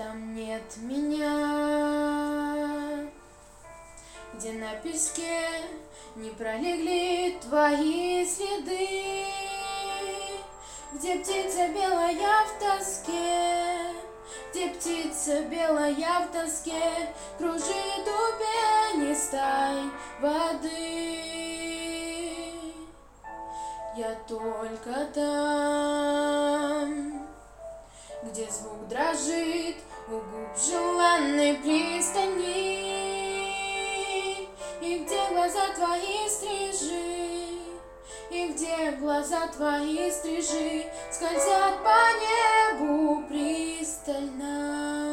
Там нет меня, где на песке не пролегли твои следы, где птица белая в тоске, где птица белая в тоске кружит у пенистой воды. Я только там, где звук дрожит у губ желанной пристани, и где глаза твои стрижи, и где глаза твои стрижи скользят по небу пристально.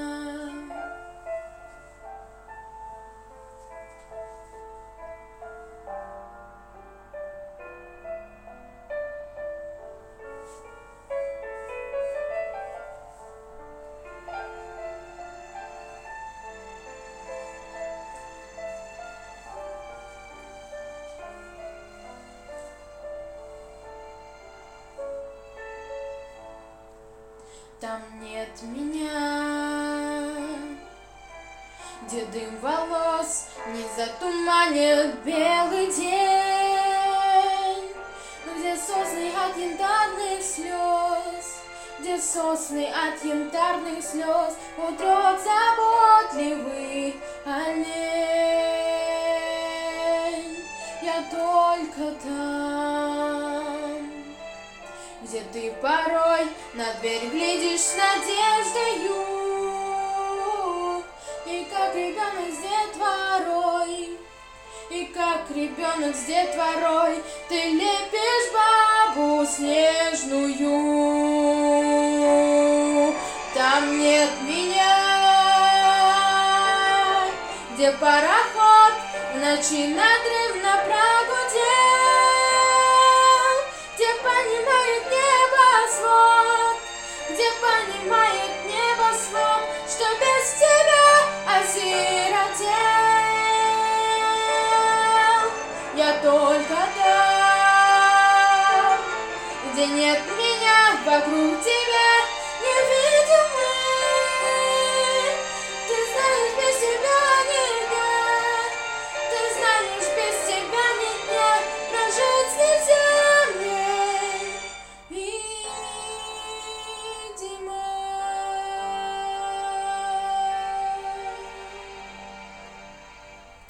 Там нет меня, где дым волос не затуманит белый день, где сосны от янтарных слез, где сосны от янтарных слез утрет заботливый олень. Я только там, где ты порой на дверь глядишь с надеждою, и как ребенок с детворой, и как ребенок с детворой ты лепишь бабу снежную. Там нет меня, где пароход в ночи надрывно прогудел, где понимает небосвод, где понимает небосвод, что без тебя осиротел. Я только там, где нет меня, вокруг тебя